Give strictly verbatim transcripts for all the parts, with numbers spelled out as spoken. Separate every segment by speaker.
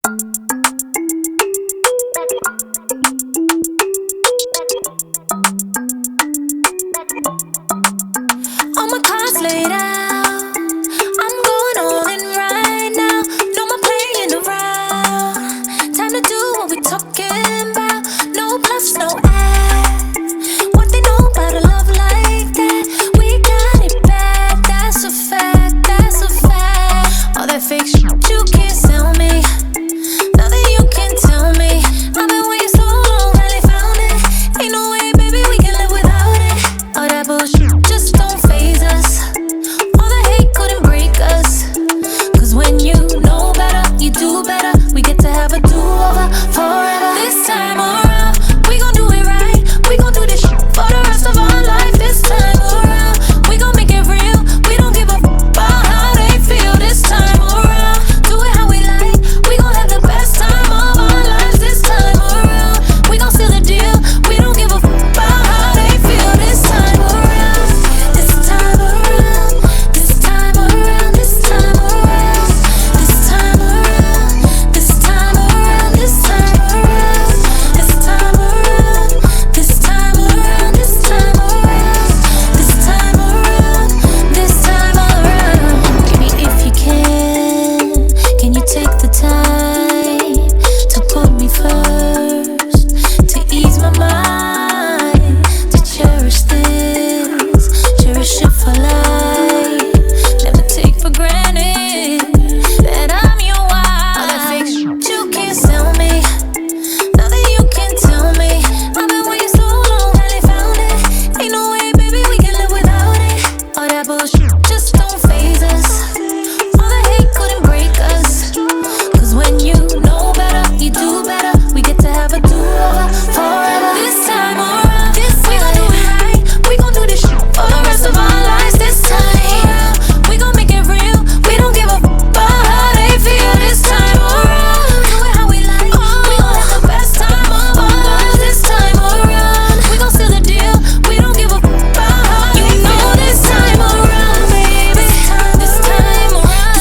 Speaker 1: All my cards laid out, I'm going all in right now. No more playing around, time to do what we talking about. No bluffs, no ads. What they know about a love like that? We got it bad, that's a fact, that's a fact. All that fake shit you can't sell me, nothing you can tell me. I've been waiting so long, finally found it. Ain't no way, baby, we can live without it. All that bullshit just don't faze us. All the hate couldn't break us. Cause when you know better, you do better. We get to have a do-over forever. This time around, we gon' do it right. We gon' do this shit for the rest of our life. This time around, we gon' make it real. We don't give a f about how they feel. This time around, do it how we like. We gon' have the best time of our lives. This time around, we gon' seal the deal. We don't give a f about how they feel. This time around, this time around, this time around, this time around, this time around, this time around, this time around, this time around, this time around, this time around, this time around, this time around. Baby, if you can, can you take the time to put me first, to ease my mind, to cherish this, cherish it for life, never take for granted that I'm your wife. All that fake shit you can't sell me, nothing you can tell me. I've been waiting so long, finally found it. Ain't no way, baby, we can live without it. All that bullshit just don't faze us. All the hate couldn't break us. Cause when you know better, you do better. We get to have a do-over forever. This time around, this we gon' do it right. We gon' do this shit for the rest of our lives. This time around, we gon' make it real. We don't give a f about how they feel. This time around, do it how we like. We gon' have the best time of our lives. This time around, we gon' seal the deal. We don't give a f about how you know. This time around, baby. This time around,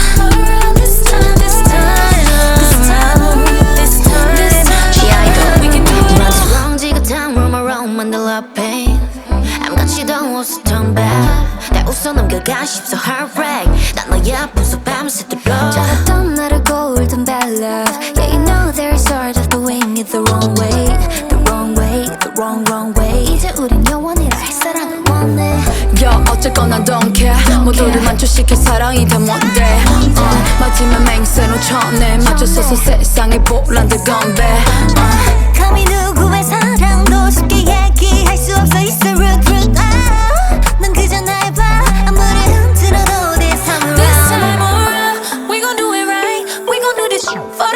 Speaker 1: this time, this time, this time, this time, this time.
Speaker 2: She idol.
Speaker 1: We can do it
Speaker 2: Runs
Speaker 1: all.
Speaker 2: around, 지긋한 room around 만들어 pain. 아무렇지도 않아서 turn back. 날 웃어 넘겨가 싶어 heart wreck. 난 너의 앞에서 밤새도록
Speaker 3: 잡았던 나를 golden ballad. Yeah, you know there's sort of doing it the wrong way, the wrong way, the wrong wrong way. 이제 우린 영원이라 할 사랑을 원해.
Speaker 4: 야 어쨌거나 don't care. 모두를 만족시킬 사랑이 다 뭔데. uh, 마지막 맹세로 쳐내 맞춰서서 세상에 보란들 건배. uh,
Speaker 3: 감히 누구의 사랑도 쉽게 얘기할 수 없어. It's the root root. 아, 넌 그저 날 봐. 아무리 흔들어도 내 삶을
Speaker 1: This time around, we gon' do it right. We gon' do this shit for